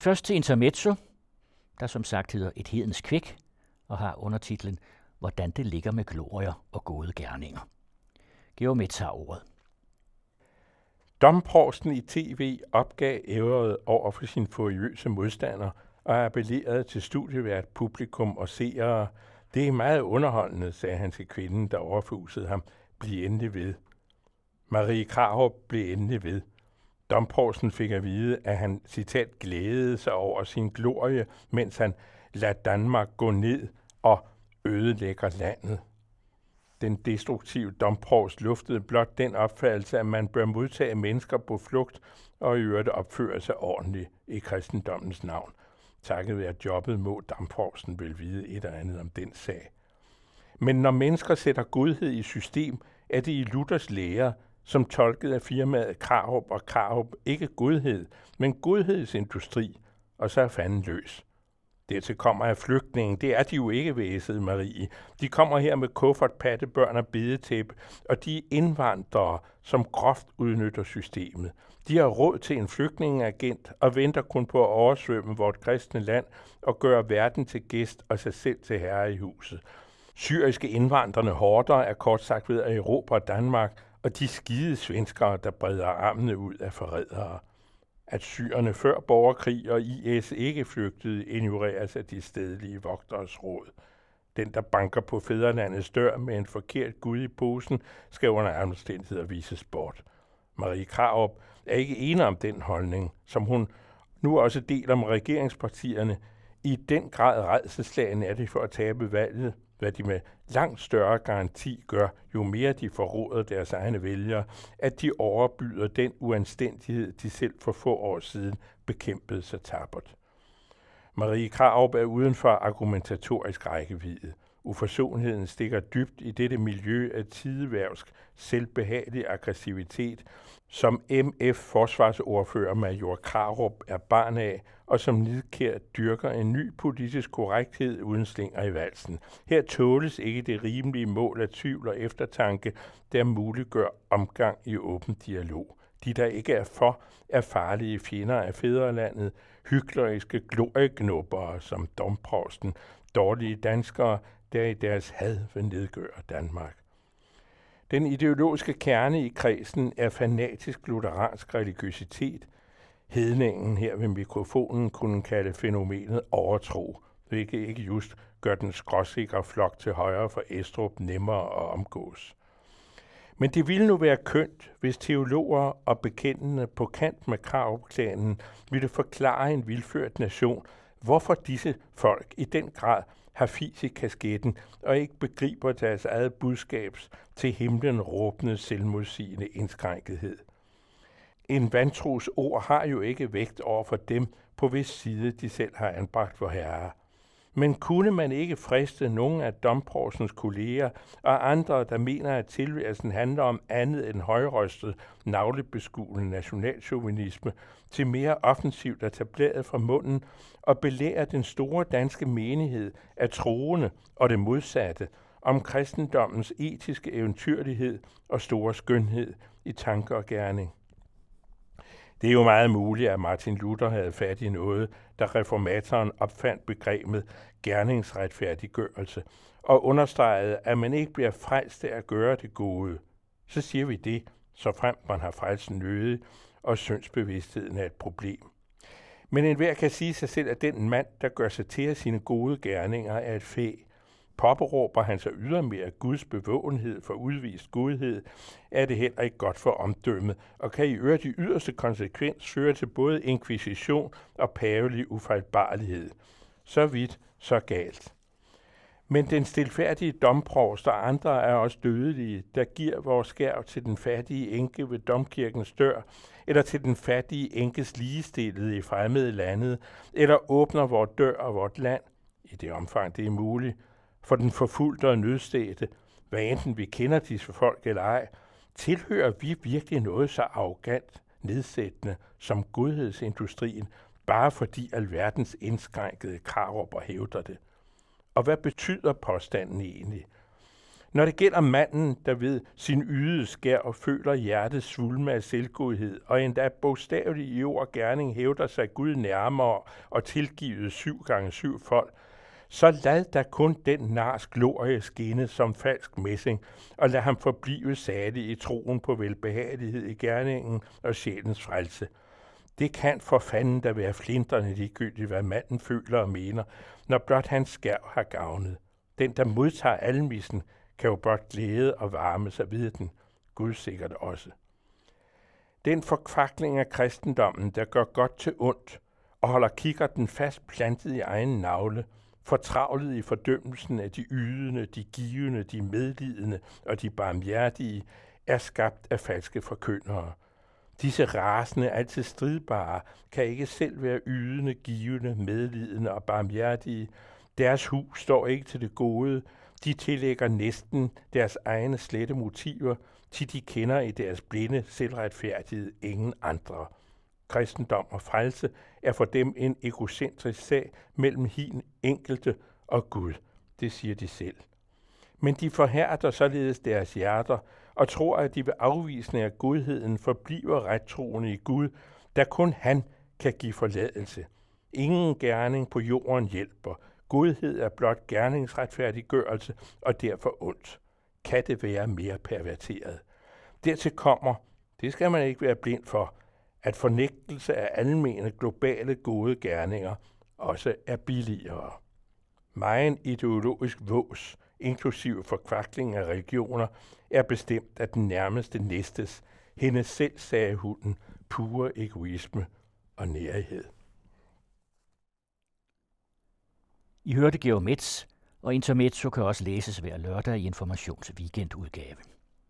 Først til intermezzo, der som sagt hedder Et hedens kvæk, og har undertitlen Hvordan det ligger med glorier og gode gerninger. Georg Metz har ordet. Domprovsten i tv opgav ævret over for sin furiøse modstander og appellerede til studievært, publikum og seere. Det er meget underholdende, sagde han til kvinden, der overfusede ham. Bliv endelig ved. Marie Krarup blev endelig ved. Domprovsten fik at vide, at han, citat, glædede sig over sin glorie, mens han lader Danmark gå ned og ødelægger landet. Den destruktive domprovst luftede blot den opfattelse, at man bør modtage mennesker på flugt og i øvrigt opføre sig ordentligt i kristendommens navn. Takket være jobbet må domprovsten vel vide et eller andet om den sag. Men når mennesker sætter godhed i system, er det i Luthers lære, som tolket af firmaet Krarup og Krarup, ikke godhed, men godhedsindustri, og så er fanden løs. Dertil kommer af flygtninge. Det er de jo ikke, væsede Marie. De kommer her med kuffert, pattebørn og bedetæppe, og de er indvandrere, som groft udnytter systemet. De har råd til en flygtningeagent og venter kun på at oversvømme vort kristne land og gøre verden til gæst og sig selv til herre i huset. Syriske indvandrende horder er kort sagt ved at erobre Danmark, og de skide svenskere, der breder armene ud af forrædere. At syrerne før borgerkrig og IS ikke flygtede, ignoreres af de stedlige vogteres råd. Den, der banker på fædrelandets dør med en forkert gud i posen, skal under alle omstændigheder vises bort. Marie Krarup er ikke enig om den holdning, som hun nu også deler med regeringspartierne. I den grad rædselsslagen er det for at tabe valget, hvad de med langt større garanti gør, jo mere de forråder deres egne vælgere, at de overbyder den uanstændighed, de selv for få år siden bekæmpede så tappert. Marie Krarup er uden for argumentatorisk rækkevidde. Uforsonheden stikker dybt i dette miljø af tideværvsk, selvbehagelig aggressivitet, som MF-forsvarsordfører Major Krarup er barn af, og som nidkært dyrker en ny politisk korrekthed uden slinger i valsen. Her tåles ikke det rimelige mål af tvivl og eftertanke, der muliggør omgang i åben dialog. De, der ikke er for, er farlige fjender af fædrelandet, hykleriske glorieknubbere som domprovsten, dårlige danskere, der i deres had vil nedgøre Danmark. Den ideologiske kerne i kredsen er fanatisk lutheransk religiøsitet. Hedningen her ved mikrofonen kunne kalde fænomenet overtro, hvilket ikke just gør den skråsikre flok til højre for Estrup nemmere at omgås. Men det ville nu være kønt, hvis teologer og bekendende på kant med Krarup-klanen ville forklare en vildført nation, hvorfor disse folk i den grad har fis i kasketten og ikke begriber deres eget budskabs til himlen råbende selvmodsigende indskrænkethed. En vantros ord har jo ikke vægt over for dem, på hvis side de selv har anbragt vor Herre. Men kunne man ikke friste nogen af domprovstens kolleger og andre, der mener, at tilværelsen handler om andet end højrøstet, navlebeskuende nationalchauvinisme, til mere offensivt at tage bladet fra munden og belære den store danske menighed af troende og det modsatte om kristendommens etiske eventyrlighed og store skønhed i tanke og gerning? Det er jo meget muligt, at Martin Luther havde fat i noget, da reformatoren opfandt begrebet gerningsretfærdiggørelse og understregede, at man ikke bliver frelst af at gøre det gode. Så siger vi det, så fremt man har frelsen nødig, og syndsbevidstheden er et problem. Men enhver kan sige sig selv, at den mand, der gør sig til af sine gode gerninger, er et fæ. Påberåber han sig ydermere Guds bevågenhed for udvist godhed, er det heller ikke godt for omdømmet, og kan i øvrigt i yderste konsekvens føre til både inkvisition og pavelig ufejlbarlighed. Så vidt, så galt. Men den stilfærdige domprovst og andre er også dødelige, der giver vores skærv til den fattige enke ved domkirkens dør, eller til den fattige enkes ligestillede i fremmede landet, eller åbner vores dør og vort land, i det omfang det er muligt, for den forfulgte og nødstedte, hvad enten vi kender disse folk eller ej, tilhører vi virkelig noget så arrogant, nedsættende som godhedsindustrien, bare fordi alverdens indskrænkede Krarup hævder det. Og hvad betyder påstanden egentlig? Når det gælder manden, der ved sin ydede skær føler hjertets svulme af selvgodhed, og endda bogstaveligt i ord og gerning hævder sig Gud nærmere og tilgivet 7 gange 7 fold, så lad da kun den nars glorie skinne som falsk messing, og lad ham forblive salig i troen på velbehagelighed i gerningen og sjælens frelse. Det kan for fanden da være flinterne ligegyldigt, hvad manden føler og mener, når blot hans skærv har gavnet. Den, der modtager almissen, kan jo blot glæde og varme sig ved den. Gud sikkert også. Den forkvakling af kristendommen, der gør godt til ondt og holder kikkerten fast plantet i egen navle, fortravlet i fordømmelsen af de ydende, de givende, de medlidende og de barmhjertige, er skabt af falske forkyndere. Disse rasende, altid stridbare, kan ikke selv være ydende, givende, medlidende og barmhjertige. Deres hus står ikke til det gode. De tillægger næsten deres egne slette motiver, til de kender i deres blinde selvretfærdighed ingen andre. Kristendom og frelse er for dem en egocentrisk sag mellem hin enkelte og Gud. Det siger de selv. Men de forhærder således deres hjerter og tror, at de ved afvisning af godheden forbliver rettroende i Gud, da kun han kan give forladelse. Ingen gerning på jorden hjælper. Godhed er blot gerningsretfærdiggørelse og derfor ondt. Kan det være mere perverteret? Dertil kommer, det skal man ikke være blind for, at fornægtelse af almene globale gode gerninger også er billigere. Megen ideologisk vås, inklusive forkvakling af religioner, er bestemt af den nærmeste næstes, hendes selv, sagde hunden, pure egoisme og nærhed. I hørte Georg Metz, og Intermezzo kan også læses hver lørdag i Informations weekendudgave.